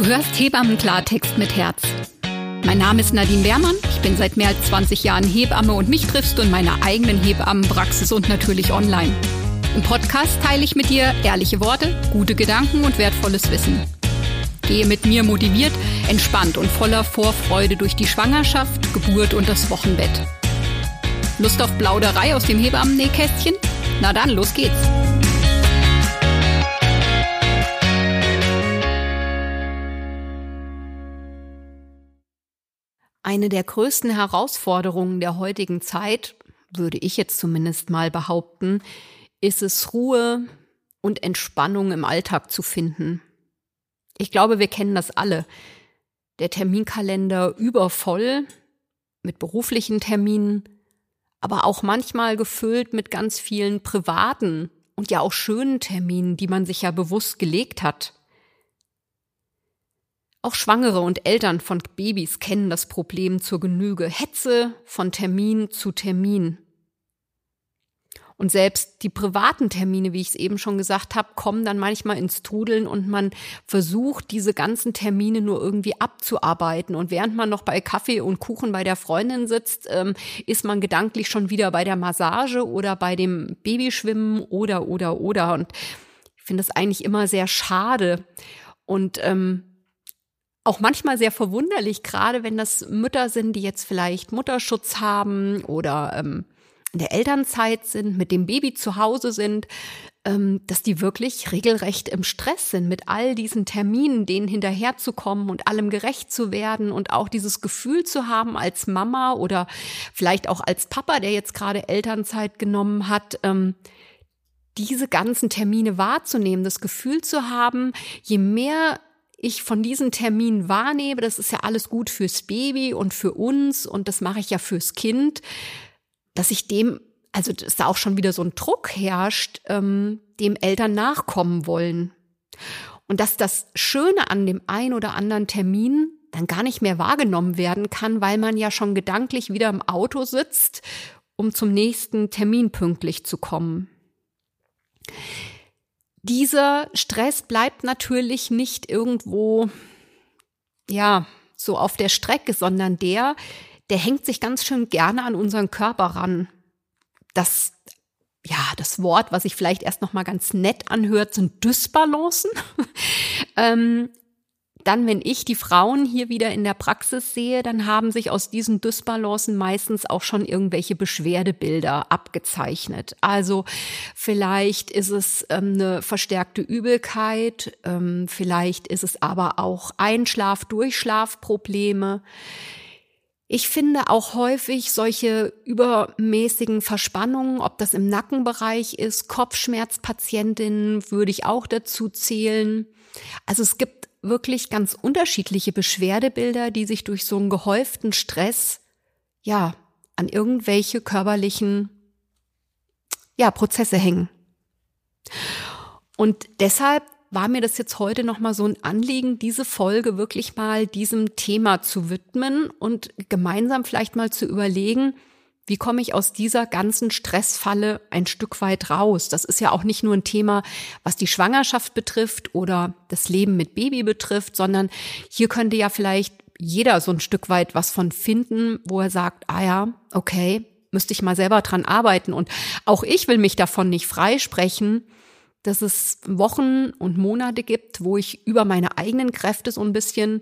Du hörst Hebammen-Klartext mit Herz. Mein Name ist Nadine Beermann, ich bin seit mehr als 20 Jahren Hebamme und mich triffst du in meiner eigenen Hebammenpraxis und natürlich online. Im Podcast teile ich mit dir ehrliche Worte, gute Gedanken und wertvolles Wissen. Gehe mit mir motiviert, entspannt und voller Vorfreude durch die Schwangerschaft, Geburt und das Wochenbett. Lust auf Plauderei aus dem Hebammennähkästchen? Na dann, los geht's! Eine der größten Herausforderungen der heutigen Zeit, würde ich jetzt zumindest mal behaupten, ist es, Ruhe und Entspannung im Alltag zu finden. Ich glaube, wir kennen das alle. Der Terminkalender übervoll mit beruflichen Terminen, aber auch manchmal gefüllt mit ganz vielen privaten und ja auch schönen Terminen, die man sich ja bewusst gelegt hat. Auch Schwangere und Eltern von Babys kennen das Problem zur Genüge. Hetze von Termin zu Termin. Und selbst die privaten Termine, wie ich es eben schon gesagt habe, kommen dann manchmal ins Trudeln und man versucht, diese ganzen Termine nur irgendwie abzuarbeiten. Und während man noch bei Kaffee und Kuchen bei der Freundin sitzt, ist man gedanklich schon wieder bei der Massage oder bei dem Babyschwimmen oder. Und ich finde das eigentlich immer sehr schade und auch manchmal sehr verwunderlich, gerade wenn das Mütter sind, die jetzt vielleicht Mutterschutz haben oder in der Elternzeit sind, mit dem Baby zu Hause sind, dass die wirklich regelrecht im Stress sind mit all diesen Terminen, denen hinterherzukommen und allem gerecht zu werden und auch dieses Gefühl zu haben als Mama oder vielleicht auch als Papa, der jetzt gerade Elternzeit genommen hat, diese ganzen Termine wahrzunehmen, das Gefühl zu haben, je mehr ich von diesen Terminen wahrnehme, das ist ja alles gut fürs Baby und für uns und das mache ich ja fürs Kind, dass ich dass da auch schon wieder so ein Druck herrscht, dem Eltern nachkommen wollen. Und dass das Schöne an dem ein oder anderen Termin dann gar nicht mehr wahrgenommen werden kann, weil man ja schon gedanklich wieder im Auto sitzt, um zum nächsten Termin pünktlich zu kommen. Dieser Stress bleibt natürlich nicht irgendwo, so auf der Strecke, sondern der hängt sich ganz schön gerne an unseren Körper ran. Das Wort, was sich vielleicht erst noch mal ganz nett anhört, sind Dysbalancen. Dann, wenn ich die Frauen hier wieder in der Praxis sehe, dann haben sich aus diesen Dysbalancen meistens auch schon irgendwelche Beschwerdebilder abgezeichnet. Also vielleicht ist es eine verstärkte Übelkeit, vielleicht ist es aber auch Einschlaf-Durchschlafprobleme. Ich finde auch häufig solche übermäßigen Verspannungen, ob das im Nackenbereich ist, Kopfschmerzpatientinnen würde ich auch dazu zählen. Also es gibt wirklich ganz unterschiedliche Beschwerdebilder, die sich durch so einen gehäuften Stress, an irgendwelche körperlichen, Prozesse hängen. Und deshalb war mir das jetzt heute nochmal so ein Anliegen, diese Folge wirklich mal diesem Thema zu widmen und gemeinsam vielleicht mal zu überlegen, wie komme ich aus dieser ganzen Stressfalle ein Stück weit raus? Das ist ja auch nicht nur ein Thema, was die Schwangerschaft betrifft oder das Leben mit Baby betrifft, sondern hier könnte ja vielleicht jeder so ein Stück weit was von finden, wo er sagt, okay, müsste ich mal selber dran arbeiten. Und auch ich will mich davon nicht freisprechen, dass es Wochen und Monate gibt, wo ich über meine eigenen Kräfte so ein bisschen,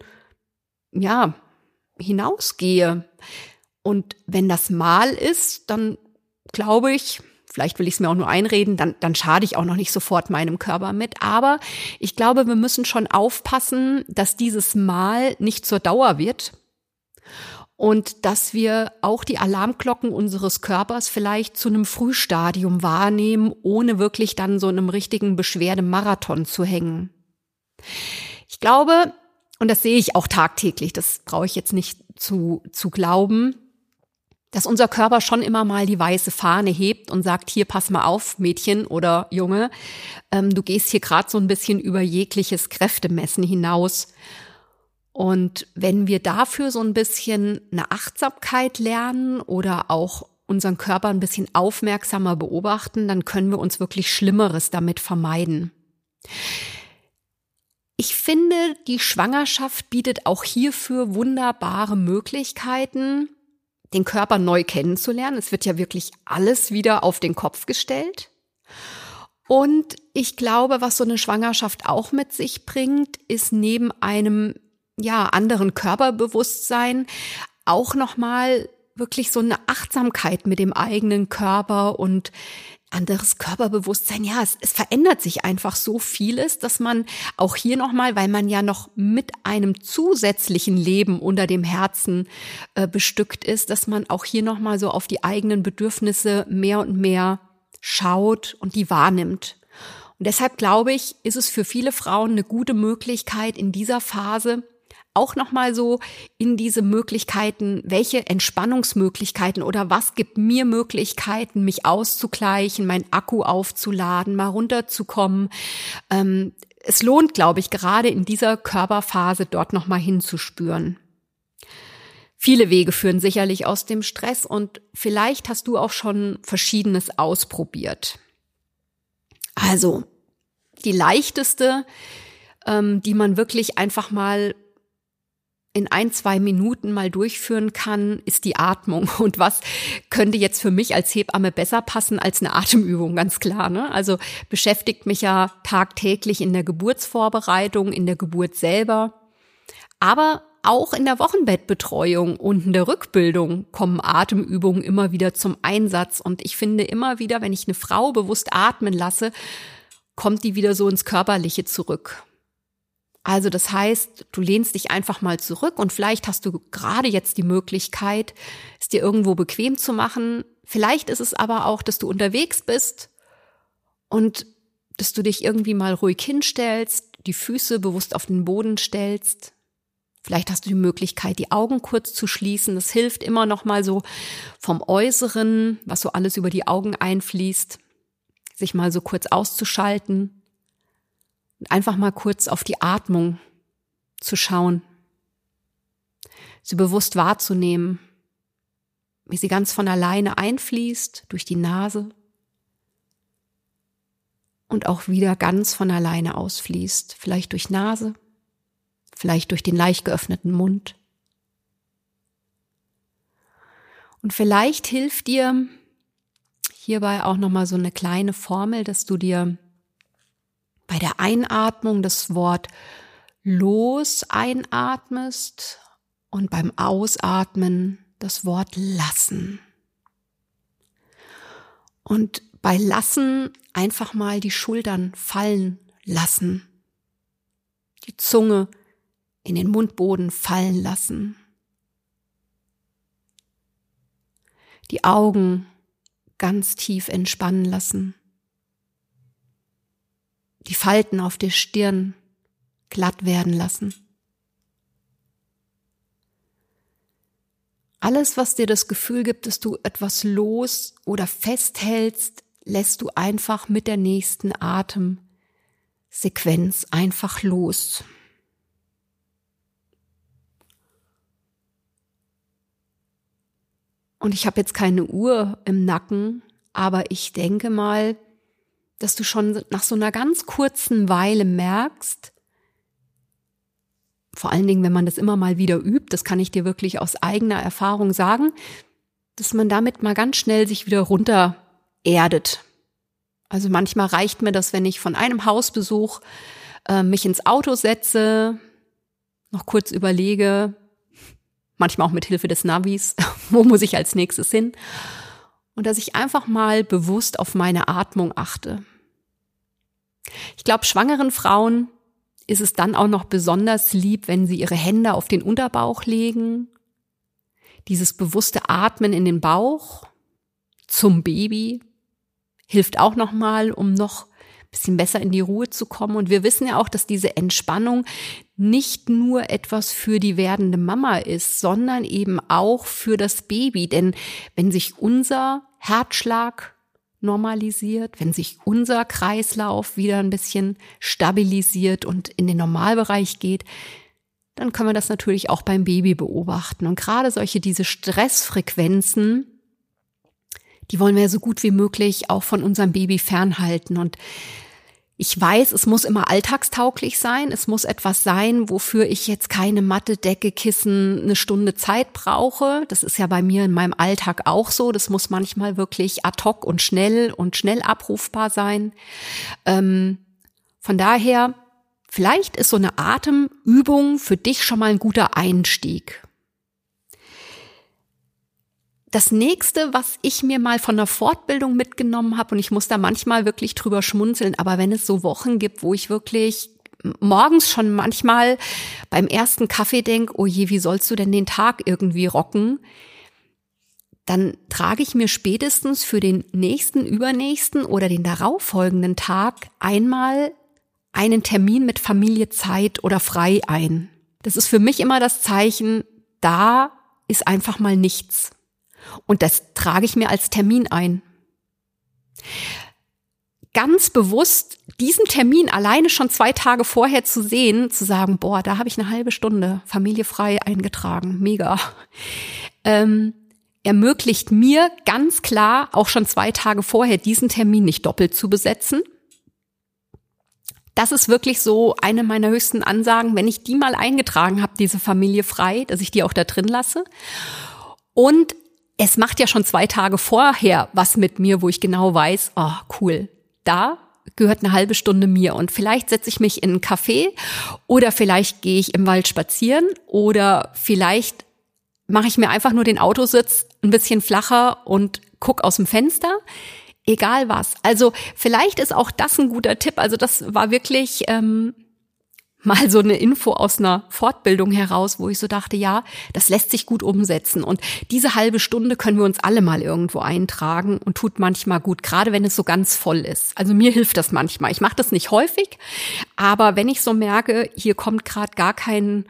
hinausgehe. Und wenn das mal ist, dann glaube ich, vielleicht will ich es mir auch nur einreden, dann schade ich auch noch nicht sofort meinem Körper mit. Aber ich glaube, wir müssen schon aufpassen, dass dieses Mal nicht zur Dauer wird und dass wir auch die Alarmglocken unseres Körpers vielleicht zu einem Frühstadium wahrnehmen, ohne wirklich dann so einem richtigen Beschwerdemarathon zu hängen. Ich glaube, und das sehe ich auch tagtäglich, das brauche ich jetzt nicht zu glauben, dass unser Körper schon immer mal die weiße Fahne hebt und sagt, hier, pass mal auf, Mädchen oder Junge, du gehst hier gerade so ein bisschen über jegliches Kräftemessen hinaus. Und wenn wir dafür so ein bisschen eine Achtsamkeit lernen oder auch unseren Körper ein bisschen aufmerksamer beobachten, dann können wir uns wirklich Schlimmeres damit vermeiden. Ich finde, die Schwangerschaft bietet auch hierfür wunderbare Möglichkeiten, den Körper neu kennenzulernen. Es wird ja wirklich alles wieder auf den Kopf gestellt. Und ich glaube, was so eine Schwangerschaft auch mit sich bringt, ist neben einem anderen Körperbewusstsein auch nochmal wirklich so eine Achtsamkeit mit dem eigenen Körper und anderes Körperbewusstsein. Ja, es verändert sich einfach so vieles, dass man auch hier nochmal, weil man ja noch mit einem zusätzlichen Leben unter dem Herzen bestückt ist, dass man auch hier nochmal so auf die eigenen Bedürfnisse mehr und mehr schaut und die wahrnimmt. Und deshalb glaube ich, ist es für viele Frauen eine gute Möglichkeit in dieser Phase, auch nochmal so in diese Möglichkeiten, welche Entspannungsmöglichkeiten oder was gibt mir Möglichkeiten, mich auszugleichen, mein Akku aufzuladen, mal runterzukommen. Es lohnt, glaube ich, gerade in dieser Körperphase dort nochmal hinzuspüren. Viele Wege führen sicherlich aus dem Stress und vielleicht hast du auch schon Verschiedenes ausprobiert. Also die leichteste, die man wirklich einfach mal in 1-2 Minuten mal durchführen kann, ist die Atmung. Und was könnte jetzt für mich als Hebamme besser passen als eine Atemübung, ganz klar, ne? Also beschäftigt mich ja tagtäglich in der Geburtsvorbereitung, in der Geburt selber. Aber auch in der Wochenbettbetreuung und in der Rückbildung kommen Atemübungen immer wieder zum Einsatz. Und ich finde immer wieder, wenn ich eine Frau bewusst atmen lasse, kommt die wieder so ins Körperliche zurück. Also das heißt, du lehnst dich einfach mal zurück und vielleicht hast du gerade jetzt die Möglichkeit, es dir irgendwo bequem zu machen. Vielleicht ist es aber auch, dass du unterwegs bist und dass du dich irgendwie mal ruhig hinstellst, die Füße bewusst auf den Boden stellst. Vielleicht hast du die Möglichkeit, die Augen kurz zu schließen. Das hilft immer noch mal so vom Äußeren, was so alles über die Augen einfließt, sich mal so kurz auszuschalten. Und einfach mal kurz auf die Atmung zu schauen, sie bewusst wahrzunehmen, wie sie ganz von alleine einfließt durch die Nase und auch wieder ganz von alleine ausfließt, vielleicht durch Nase, vielleicht durch den leicht geöffneten Mund. Und vielleicht hilft dir hierbei auch nochmal so eine kleine Formel, dass du dir bei der Einatmung das Wort los einatmest und beim Ausatmen das Wort lassen. Und bei lassen einfach mal die Schultern fallen lassen, die Zunge in den Mundboden fallen lassen, die Augen ganz tief entspannen lassen, die Falten auf der Stirn glatt werden lassen. Alles, was dir das Gefühl gibt, dass du etwas los oder festhältst, lässt du einfach mit der nächsten Atemsequenz einfach los. Und ich habe jetzt keine Uhr im Nacken, aber ich denke mal, dass du schon nach so einer ganz kurzen Weile merkst, vor allen Dingen, wenn man das immer mal wieder übt, das kann ich dir wirklich aus eigener Erfahrung sagen, dass man damit mal ganz schnell sich wieder runter erdet. Also manchmal reicht mir das, wenn ich von einem Hausbesuch mich ins Auto setze, noch kurz überlege, manchmal auch mit Hilfe des Navis, wo muss ich als nächstes hin? Und dass ich einfach mal bewusst auf meine Atmung achte. Ich glaube, schwangeren Frauen ist es dann auch noch besonders lieb, wenn sie ihre Hände auf den Unterbauch legen. Dieses bewusste Atmen in den Bauch zum Baby hilft auch nochmal, um noch ein bisschen besser in die Ruhe zu kommen. Und wir wissen ja auch, dass diese Entspannung nicht nur etwas für die werdende Mama ist, sondern eben auch für das Baby. Denn wenn sich unser Herzschlag normalisiert, wenn sich unser Kreislauf wieder ein bisschen stabilisiert und in den Normalbereich geht, dann können wir das natürlich auch beim Baby beobachten. Und gerade diese Stressfrequenzen, die wollen wir so gut wie möglich auch von unserem Baby fernhalten. Und Ich weiß, es muss immer alltagstauglich sein. Es muss etwas sein, wofür ich jetzt keine Matte, Decke, Kissen, eine Stunde Zeit brauche. Das ist ja bei mir in meinem Alltag auch so. Das muss manchmal wirklich ad hoc und schnell abrufbar sein. Von daher, vielleicht ist so eine Atemübung für dich schon mal ein guter Einstieg. Das nächste, was ich mir mal von der Fortbildung mitgenommen habe, und ich muss da manchmal wirklich drüber schmunzeln, aber wenn es so Wochen gibt, wo ich wirklich morgens schon manchmal beim ersten Kaffee denke, oh je, wie sollst du denn den Tag irgendwie rocken? Dann trage ich mir spätestens für den nächsten, übernächsten oder den darauffolgenden Tag einmal einen Termin mit Familie, Zeit oder frei ein. Das ist für mich immer das Zeichen, da ist einfach mal nichts. Und das trage ich mir als Termin ein. Ganz bewusst diesen Termin alleine schon 2 Tage vorher zu sehen, zu sagen, boah, da habe ich eine halbe Stunde Familie frei eingetragen, mega. Ermöglicht mir ganz klar, auch schon 2 Tage vorher diesen Termin nicht doppelt zu besetzen. Das ist wirklich so eine meiner höchsten Ansagen, wenn ich die mal eingetragen habe, diese Familie frei, dass ich die auch da drin lasse. Und es macht ja schon 2 Tage vorher was mit mir, wo ich genau weiß, oh cool, da gehört eine halbe Stunde mir. Und vielleicht setze ich mich in einen Café oder vielleicht gehe ich im Wald spazieren oder vielleicht mache ich mir einfach nur den Autositz ein bisschen flacher und guck aus dem Fenster. Egal was. Also vielleicht ist auch das ein guter Tipp. Also das war wirklich mal so eine Info aus einer Fortbildung heraus, wo ich so dachte, ja, das lässt sich gut umsetzen. Und diese halbe Stunde können wir uns alle mal irgendwo eintragen und tut manchmal gut, gerade wenn es so ganz voll ist. Also mir hilft das manchmal. Ich mache das nicht häufig, aber wenn ich so merke, hier kommt gerade gar kein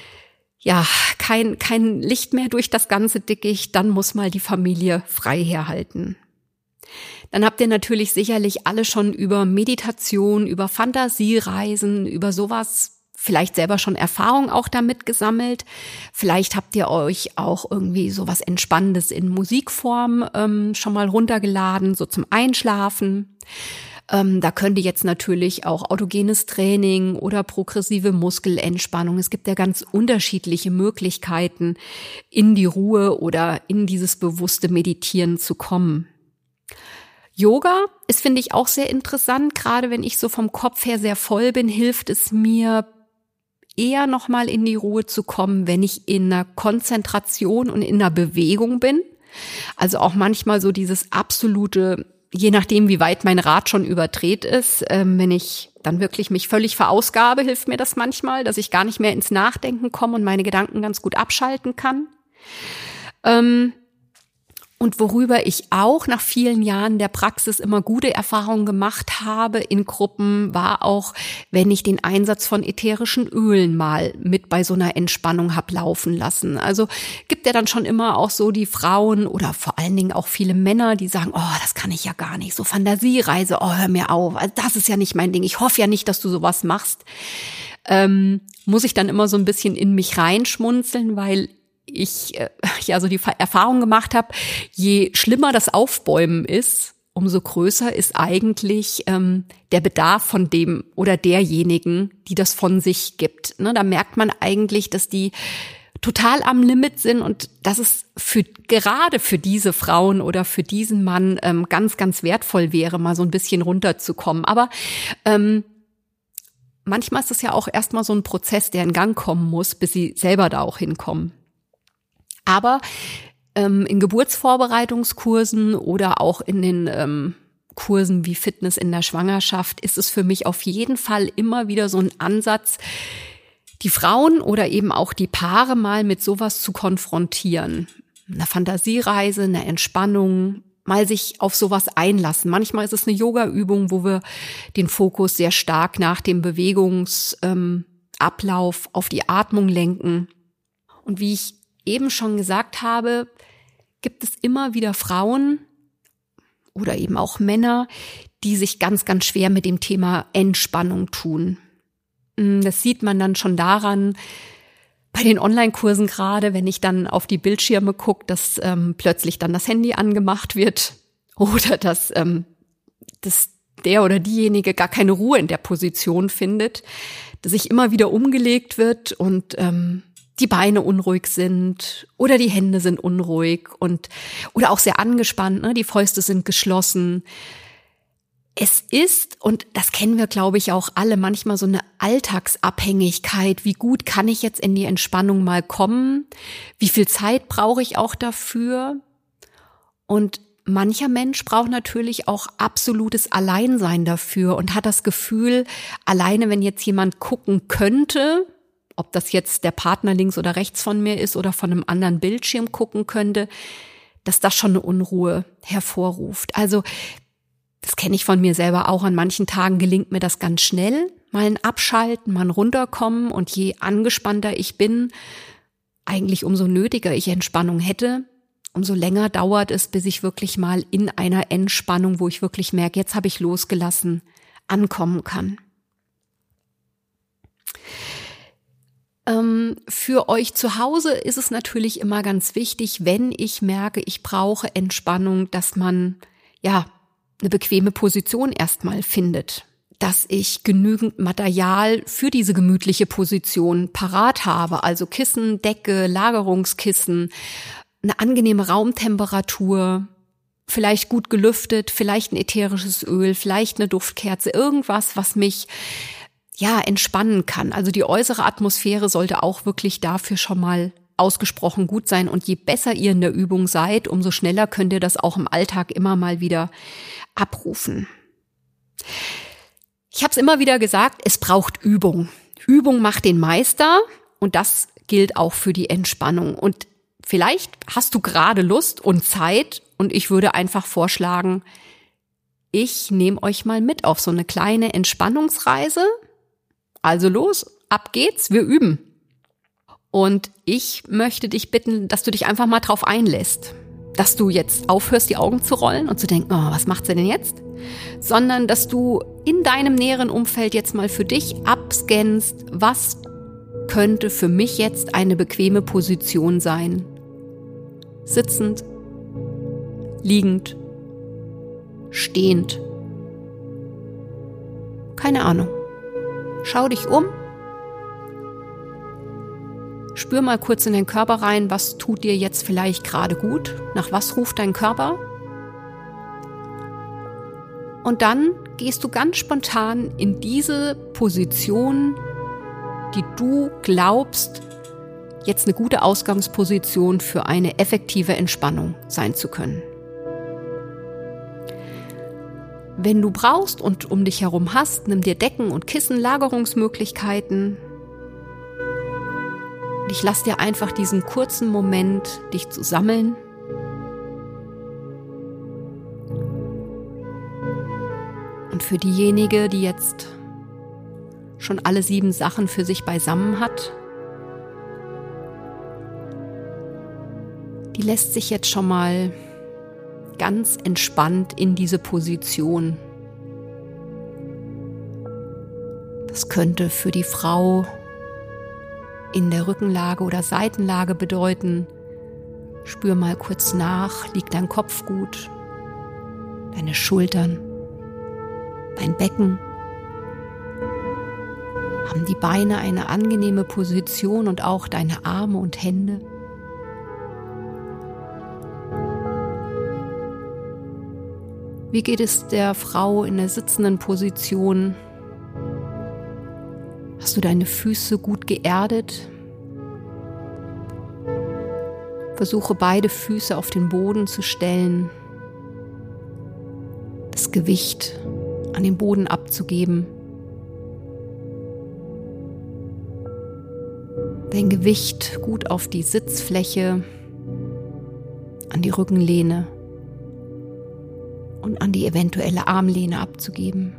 Licht mehr durch das ganze Dickicht, dann muss mal die Familie frei herhalten. Dann habt ihr natürlich sicherlich alle schon über Meditation, über Fantasiereisen, über sowas vielleicht selber schon Erfahrung auch damit gesammelt. Vielleicht habt ihr euch auch irgendwie sowas Entspannendes in Musikform schon mal runtergeladen, so zum Einschlafen. Da könnte jetzt natürlich auch autogenes Training oder progressive Muskelentspannung. Es gibt ja ganz unterschiedliche Möglichkeiten, in die Ruhe oder in dieses bewusste Meditieren zu kommen. Yoga ist, finde ich, auch sehr interessant. Gerade wenn ich so vom Kopf her sehr voll bin, hilft es mir eher nochmal in die Ruhe zu kommen, wenn ich in einer Konzentration und in einer Bewegung bin. Also auch manchmal so dieses absolute, je nachdem, wie weit mein Rad schon überdreht ist, wenn ich dann wirklich mich völlig verausgabe, hilft mir das manchmal, dass ich gar nicht mehr ins Nachdenken komme und meine Gedanken ganz gut abschalten kann. Und worüber ich auch nach vielen Jahren der Praxis immer gute Erfahrungen gemacht habe in Gruppen, war auch, wenn ich den Einsatz von ätherischen Ölen mal mit bei so einer Entspannung hab laufen lassen. Also gibt ja dann schon immer auch so die Frauen oder vor allen Dingen auch viele Männer, die sagen, oh, das kann ich ja gar nicht, so Fantasiereise, oh, hör mir auf, also das ist ja nicht mein Ding, ich hoffe ja nicht, dass du sowas machst. Muss ich dann immer so ein bisschen in mich reinschmunzeln, weil ich so die Erfahrung gemacht habe, je schlimmer das Aufbäumen ist, umso größer ist eigentlich der Bedarf von dem oder derjenigen, die das von sich gibt. Ne, da merkt man eigentlich, dass die total am Limit sind und dass es gerade für diese Frauen oder für diesen Mann ganz, ganz wertvoll wäre, mal so ein bisschen runterzukommen. Aber manchmal ist es ja auch erstmal so ein Prozess, der in Gang kommen muss, bis sie selber da auch hinkommen. Aber in Geburtsvorbereitungskursen oder auch in den Kursen wie Fitness in der Schwangerschaft ist es für mich auf jeden Fall immer wieder so ein Ansatz, die Frauen oder eben auch die Paare mal mit sowas zu konfrontieren. Eine Fantasiereise, eine Entspannung, mal sich auf sowas einlassen. Manchmal ist es eine Yoga-Übung, wo wir den Fokus sehr stark nach dem Bewegungsablauf auf die Atmung lenken. Und wie ich eben schon gesagt habe, gibt es immer wieder Frauen oder eben auch Männer, die sich ganz, ganz schwer mit dem Thema Entspannung tun. Das sieht man dann schon daran, bei den Online-Kursen gerade, wenn ich dann auf die Bildschirme gucke, dass plötzlich dann das Handy angemacht wird oder dass der oder diejenige gar keine Ruhe in der Position findet, dass sich immer wieder umgelegt wird und die Beine unruhig sind oder die Hände sind unruhig oder auch sehr angespannt, ne? Die Fäuste sind geschlossen. Es ist, und das kennen wir, glaube ich, auch alle, manchmal so eine Alltagsabhängigkeit. Wie gut kann ich jetzt in die Entspannung mal kommen? Wie viel Zeit brauche ich auch dafür? Und mancher Mensch braucht natürlich auch absolutes Alleinsein dafür und hat das Gefühl, alleine wenn jetzt jemand gucken könnte, ob das jetzt der Partner links oder rechts von mir ist oder von einem anderen Bildschirm gucken könnte, dass das schon eine Unruhe hervorruft. Also das kenne ich von mir selber auch. An manchen Tagen gelingt mir das ganz schnell, mal ein Abschalten, mal ein Runterkommen. Und je angespannter ich bin, eigentlich umso nötiger ich Entspannung hätte, umso länger dauert es, bis ich wirklich mal in einer Entspannung, wo ich wirklich merke, jetzt habe ich losgelassen, ankommen kann. Für euch zu Hause ist es natürlich immer ganz wichtig, wenn ich merke, ich brauche Entspannung, dass man eine bequeme Position erstmal findet, dass ich genügend Material für diese gemütliche Position parat habe, also Kissen, Decke, Lagerungskissen, eine angenehme Raumtemperatur, vielleicht gut gelüftet, vielleicht ein ätherisches Öl, vielleicht eine Duftkerze, irgendwas, was mich entspannen kann. Also die äußere Atmosphäre sollte auch wirklich dafür schon mal ausgesprochen gut sein. Und je besser ihr in der Übung seid, umso schneller könnt ihr das auch im Alltag immer mal wieder abrufen. Ich habe es immer wieder gesagt, es braucht Übung. Übung macht den Meister und das gilt auch für die Entspannung. Und vielleicht hast du gerade Lust und Zeit und ich würde einfach vorschlagen, ich nehme euch mal mit auf so eine kleine Entspannungsreise. Also los, ab geht's, wir üben. Und ich möchte dich bitten, dass du dich einfach mal drauf einlässt. Dass du jetzt aufhörst, die Augen zu rollen und zu denken, oh, was macht sie denn jetzt? Sondern, dass du in deinem näheren Umfeld jetzt mal für dich abscannst, was könnte für mich jetzt eine bequeme Position sein? Sitzend, liegend, stehend. Keine Ahnung. Schau dich um. Spür mal kurz in den Körper rein, was tut dir jetzt vielleicht gerade gut? Nach was ruft dein Körper? Und dann gehst du ganz spontan in diese Position, die du glaubst, jetzt eine gute Ausgangsposition für eine effektive Entspannung sein zu können. Wenn du brauchst und um dich herum hast, nimm dir Decken und Kissen, Lagerungsmöglichkeiten. Und ich lasse dir einfach diesen kurzen Moment, dich zu sammeln. Und für diejenige, die jetzt schon alle 7 Sachen für sich beisammen hat, die lässt sich jetzt schon mal ganz entspannt in diese Position. Das könnte für die Frau in der Rückenlage oder Seitenlage bedeuten, spür mal kurz nach, liegt dein Kopf gut, deine Schultern, dein Becken, haben die Beine eine angenehme Position und auch deine Arme und Hände. Wie geht es der Frau in der sitzenden Position? Hast du deine Füße gut geerdet? Versuche beide Füße auf den Boden zu stellen, das Gewicht an den Boden abzugeben. Dein Gewicht gut auf die Sitzfläche, an die Rückenlehne und an die eventuelle Armlehne abzugeben.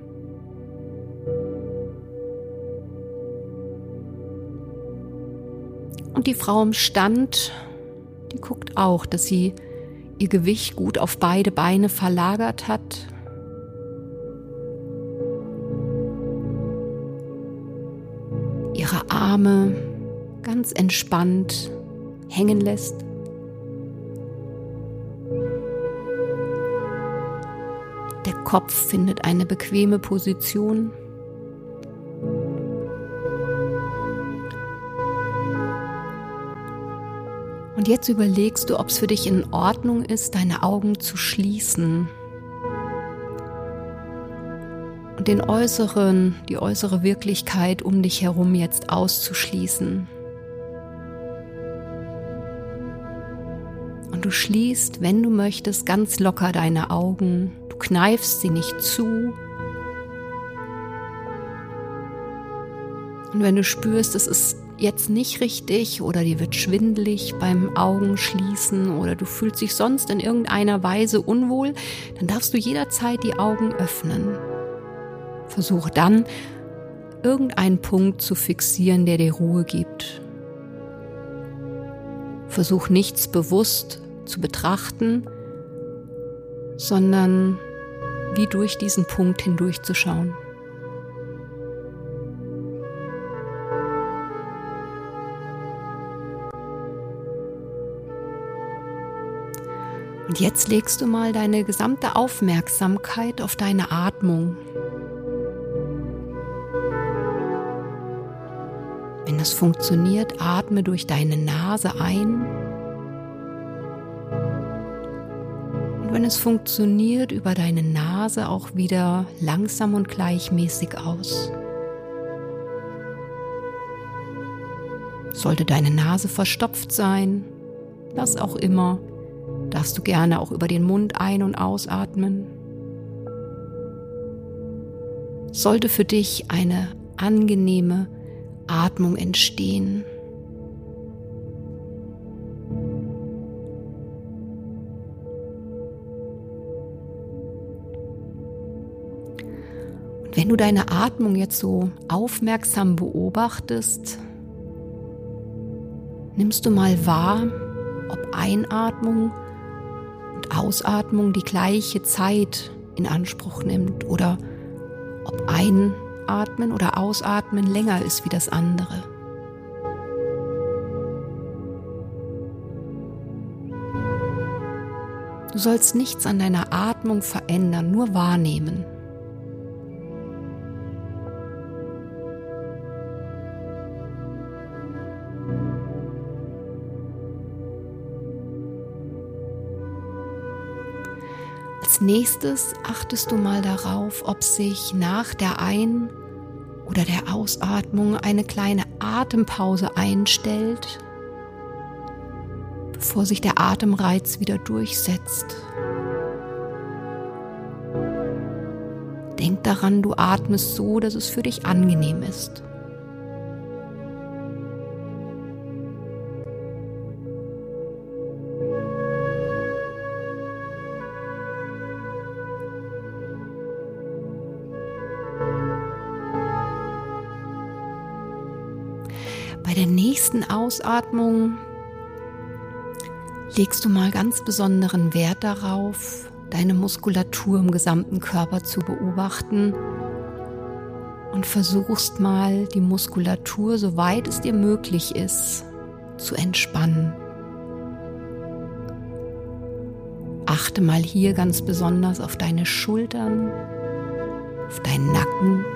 Und die Frau im Stand, die guckt auch, dass sie ihr Gewicht gut auf beide Beine verlagert hat. Ihre Arme ganz entspannt hängen lässt. Der Kopf findet eine bequeme Position. Und jetzt überlegst du, ob es für dich in Ordnung ist, deine Augen zu schließen und die äußere Wirklichkeit um dich herum jetzt auszuschließen. Und du schließt, wenn du möchtest, ganz locker deine Augen. Du kneifst sie nicht zu. Und wenn du spürst, es ist jetzt nicht richtig oder dir wird schwindelig beim Augenschließen oder du fühlst dich sonst in irgendeiner Weise unwohl, dann darfst du jederzeit die Augen öffnen. Versuche dann, irgendeinen Punkt zu fixieren, der dir Ruhe gibt. Versuch nichts bewusst zu betrachten, sondern wie durch diesen Punkt hindurchzuschauen. Und jetzt legst du mal deine gesamte Aufmerksamkeit auf deine Atmung. Wenn das funktioniert, atme durch deine Nase ein. Und wenn es funktioniert, über deine Nase auch wieder langsam und gleichmäßig aus. Sollte deine Nase verstopft sein, was auch immer, darfst du gerne auch über den Mund ein- und ausatmen. Sollte für dich eine angenehme Atmung entstehen. Und wenn du deine Atmung jetzt so aufmerksam beobachtest, nimmst du mal wahr, ob Einatmung und Ausatmung die gleiche Zeit in Anspruch nimmt oder ob Einatmen oder Ausatmen länger ist wie das andere. Du sollst nichts an deiner Atmung verändern, nur wahrnehmen. Als nächstes achtest du mal darauf, ob sich nach der Ein- oder der Ausatmung eine kleine Atempause einstellt, bevor sich der Atemreiz wieder durchsetzt. Denk daran, du atmest so, dass es für dich angenehm ist. Bei der nächsten Ausatmung legst du mal ganz besonderen Wert darauf, deine Muskulatur im gesamten Körper zu beobachten und versuchst mal, die Muskulatur, soweit es dir möglich ist, zu entspannen. Achte mal hier ganz besonders auf deine Schultern, auf deinen Nacken,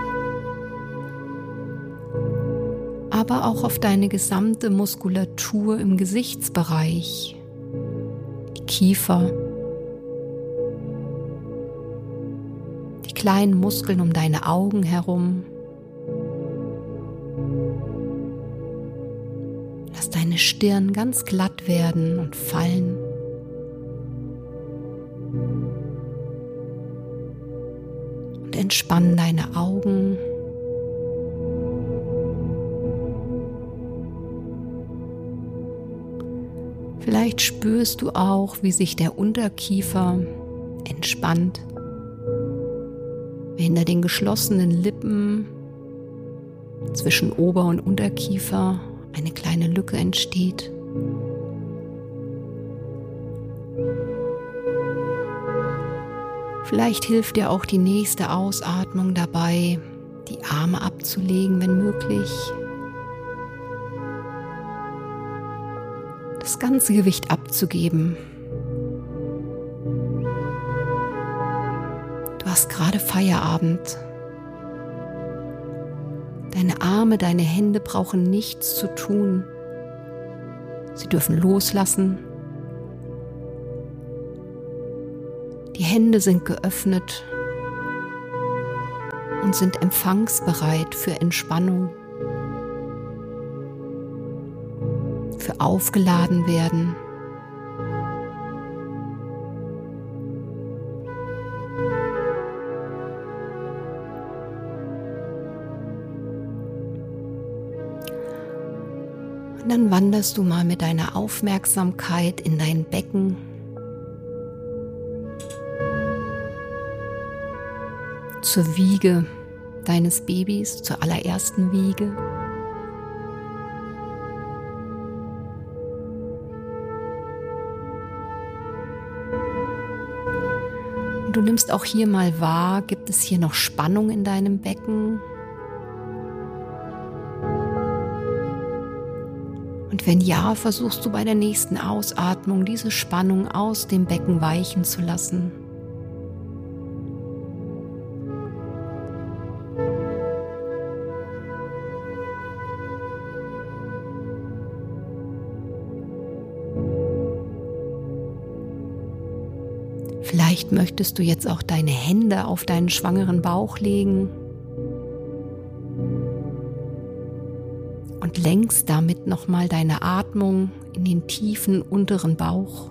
aber auch auf deine gesamte Muskulatur im Gesichtsbereich, die Kiefer, die kleinen Muskeln um deine Augen herum. Lass deine Stirn ganz glatt werden und fallen. Und entspann deine Augen. Vielleicht spürst du auch, wie sich der Unterkiefer entspannt, wie hinter den geschlossenen Lippen zwischen Ober- und Unterkiefer eine kleine Lücke entsteht. Vielleicht hilft dir auch die nächste Ausatmung dabei, die Arme abzulegen, wenn möglich. Das ganze Gewicht abzugeben. ist gerade Feierabend. Deine Arme, deine Hände brauchen nichts zu tun. Sie dürfen loslassen. Die Hände sind geöffnet und sind empfangsbereit für Entspannung, für aufgeladen werden. Und dann wanderst du mal mit deiner Aufmerksamkeit in dein Becken. Zur Wiege deines Babys, zur allerersten Wiege. Und du nimmst auch hier mal wahr, gibt es hier noch Spannung in deinem Becken? Und wenn ja, versuchst du bei der nächsten Ausatmung diese Spannung aus dem Becken weichen zu lassen. Vielleicht möchtest du jetzt auch deine Hände auf deinen schwangeren Bauch legen und lenkst damit nochmal deine Atmung in den tiefen unteren Bauch.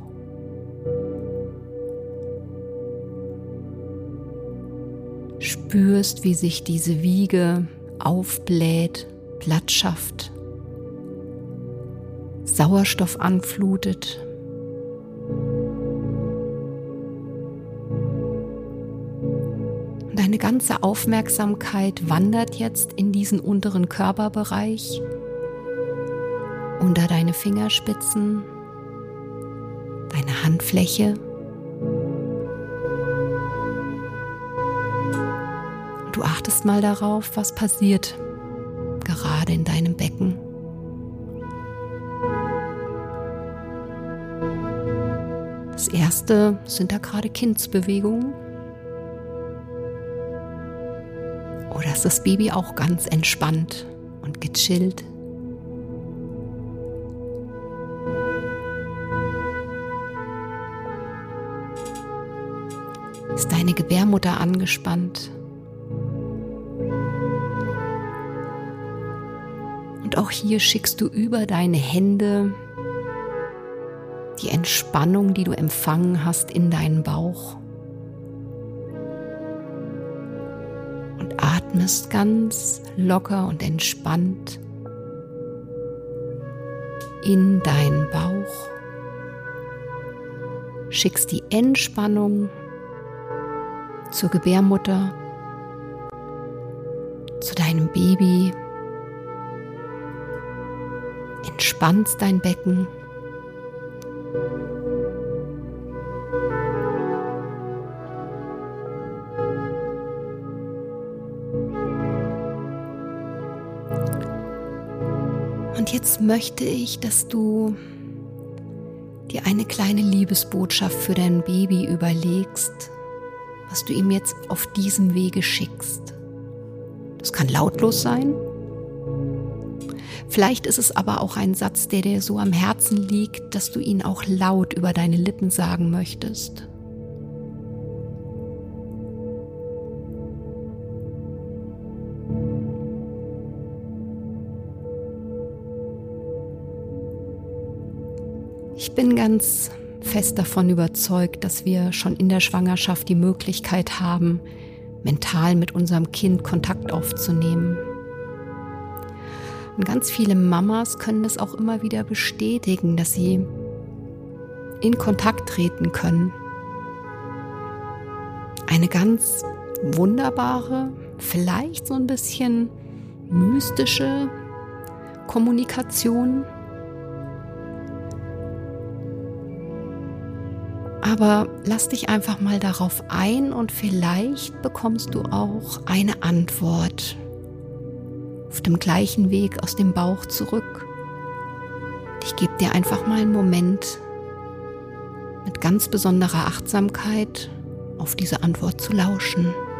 Spürst, wie sich diese Wiege aufbläht, Platz schafft, Sauerstoff anflutet. Deine ganze Aufmerksamkeit wandert jetzt in diesen unteren Körperbereich, unter deine Fingerspitzen, deine Handfläche. Du achtest mal darauf, was passiert gerade in deinem Becken. Das erste sind da gerade Kindsbewegungen. Oder ist das Baby auch ganz entspannt und gechillt? Ist deine Gebärmutter angespannt? Und auch hier schickst du über deine Hände die Entspannung, die du empfangen hast, in deinen Bauch. Und atmest ganz locker und entspannt in deinen Bauch. Schickst die Entspannung zur Gebärmutter, zu deinem Baby. Entspannst dein Becken. Und jetzt möchte ich, dass du dir eine kleine Liebesbotschaft für dein Baby überlegst, was du ihm jetzt auf diesem Wege schickst. Das kann lautlos sein. Vielleicht ist es aber auch ein Satz, der dir so am Herzen liegt, dass du ihn auch laut über deine Lippen sagen möchtest. Ich bin ganz fest davon überzeugt, dass wir schon in der Schwangerschaft die Möglichkeit haben, mental mit unserem Kind Kontakt aufzunehmen. Und ganz viele Mamas können das auch immer wieder bestätigen, dass sie in Kontakt treten können. Eine ganz wunderbare, vielleicht so ein bisschen mystische Kommunikation. Aber lass dich einfach mal darauf ein und vielleicht bekommst du auch eine Antwort auf dem gleichen Weg aus dem Bauch zurück. Ich gebe dir einfach mal einen Moment, mit ganz besonderer Achtsamkeit auf diese Antwort zu lauschen.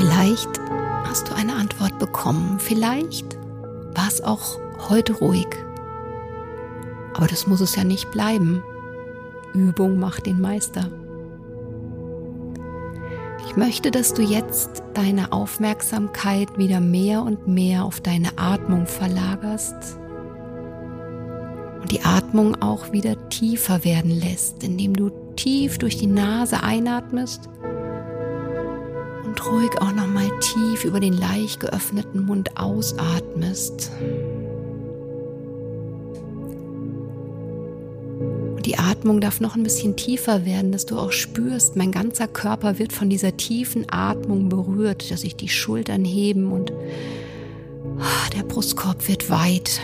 Vielleicht hast du eine Antwort bekommen, vielleicht war es auch heute ruhig. Aber das muss es ja nicht bleiben. Übung macht den Meister. Ich möchte, dass du jetzt deine Aufmerksamkeit wieder mehr und mehr auf deine Atmung verlagerst und die Atmung auch wieder tiefer werden lässt, indem du tief durch die Nase einatmest und ruhig auch nochmal tief über den leicht geöffneten Mund ausatmest. Und die Atmung darf noch ein bisschen tiefer werden, dass du auch spürst, mein ganzer Körper wird von dieser tiefen Atmung berührt, dass sich die Schultern heben und der Brustkorb wird weit.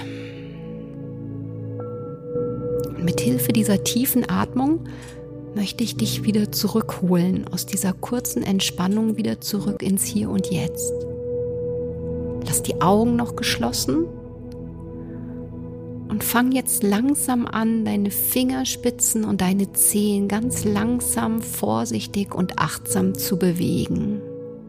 Und mit Hilfe dieser tiefen Atmung möchte ich dich wieder zurückholen, aus dieser kurzen Entspannung wieder zurück ins Hier und Jetzt. Lass die Augen noch geschlossen und fang jetzt langsam an, deine Fingerspitzen und deine Zehen ganz langsam, vorsichtig und achtsam zu bewegen.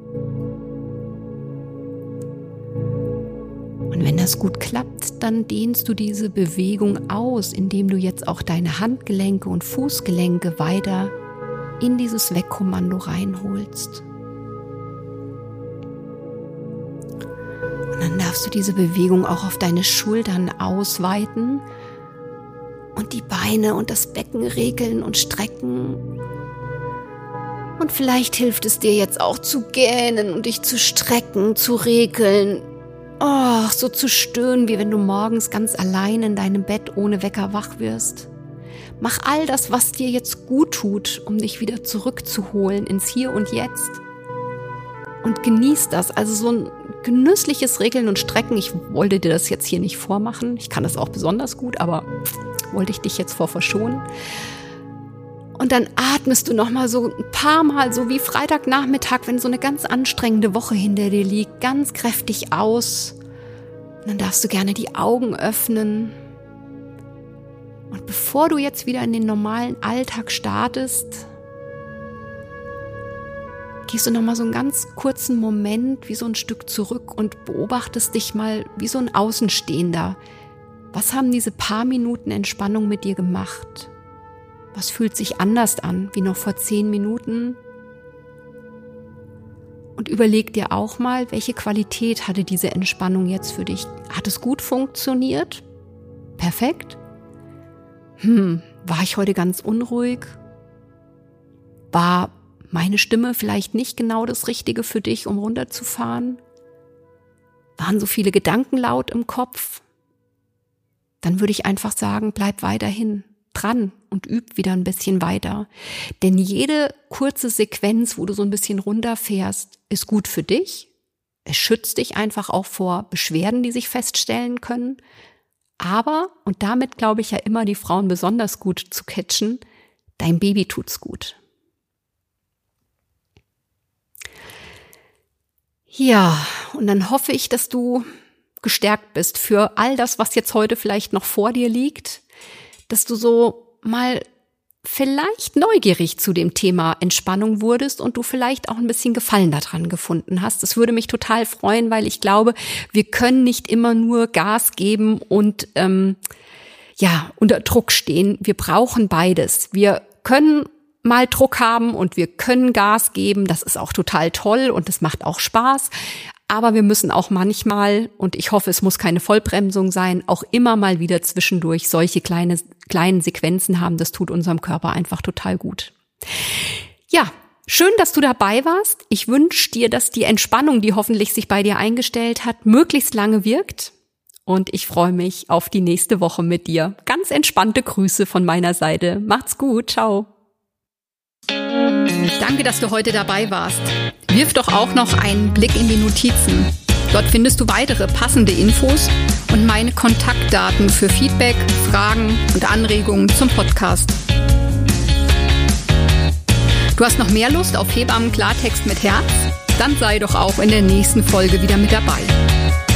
Und wenn das gut klappt, dann dehnst du diese Bewegung aus, indem du jetzt auch deine Handgelenke und Fußgelenke weiter in dieses Wegkommando reinholst. Und dann darfst du diese Bewegung auch auf deine Schultern ausweiten und die Beine und das Becken regeln und strecken. Und vielleicht hilft es dir jetzt auch zu gähnen und dich zu strecken, zu regeln. So zu stöhnen, wie wenn du morgens ganz allein in deinem Bett ohne Wecker wach wirst. Mach all das, was dir jetzt gut tut, um dich wieder zurückzuholen ins Hier und Jetzt. Und genieß das, also so ein genüssliches Regeln und Strecken. Ich wollte dir das jetzt hier nicht vormachen. Ich kann das auch besonders gut, aber wollte ich dich jetzt vor verschonen. Und dann atmest du nochmal so ein paar Mal, so wie Freitagnachmittag, wenn so eine ganz anstrengende Woche hinter dir liegt, ganz kräftig aus. Und dann darfst du gerne die Augen öffnen. Und bevor du jetzt wieder in den normalen Alltag startest, gehst du nochmal so einen ganz kurzen Moment wie so ein Stück zurück und beobachtest dich mal wie so ein Außenstehender. Was haben diese paar Minuten Entspannung mit dir gemacht? Was fühlt sich anders an, wie noch vor 10 Minuten? Und überleg dir auch mal, welche Qualität hatte diese Entspannung jetzt für dich? Hat es gut funktioniert? Perfekt? War ich heute ganz unruhig? War meine Stimme vielleicht nicht genau das Richtige für dich, um runterzufahren? Waren so viele Gedanken laut im Kopf? Dann würde ich einfach sagen, bleib weiterhin dran und üb wieder ein bisschen weiter. Denn jede kurze Sequenz, wo du so ein bisschen runterfährst, ist gut für dich. Es schützt dich einfach auch vor Beschwerden, die sich feststellen können. Aber, und damit glaube ich ja immer die Frauen besonders gut zu catchen, dein Baby tut's gut. Ja, und dann hoffe ich, dass du gestärkt bist für all das, was jetzt heute vielleicht noch vor dir liegt, dass du so mal vielleicht neugierig zu dem Thema Entspannung wurdest und du vielleicht auch ein bisschen Gefallen daran gefunden hast. Das würde mich total freuen, weil ich glaube, wir können nicht immer nur Gas geben und unter Druck stehen. Wir brauchen beides. Wir können mal Druck haben und wir können Gas geben. Das ist auch total toll und das macht auch Spaß. Aber wir müssen auch manchmal, und ich hoffe, es muss keine Vollbremsung sein, auch immer mal wieder zwischendurch solche kleinen Sequenzen haben. Das tut unserem Körper einfach total gut. Ja, schön, dass du dabei warst. Ich wünsche dir, dass die Entspannung, die hoffentlich sich bei dir eingestellt hat, möglichst lange wirkt. Und ich freue mich auf die nächste Woche mit dir. Ganz entspannte Grüße von meiner Seite. Macht's gut. Ciao. Danke, dass du heute dabei warst. Wirf doch auch noch einen Blick in die Notizen. Dort findest du weitere passende Infos und meine Kontaktdaten für Feedback, Fragen und Anregungen zum Podcast. Du hast noch mehr Lust auf Hebammen-Klartext mit Herz? Dann sei doch auch in der nächsten Folge wieder mit dabei.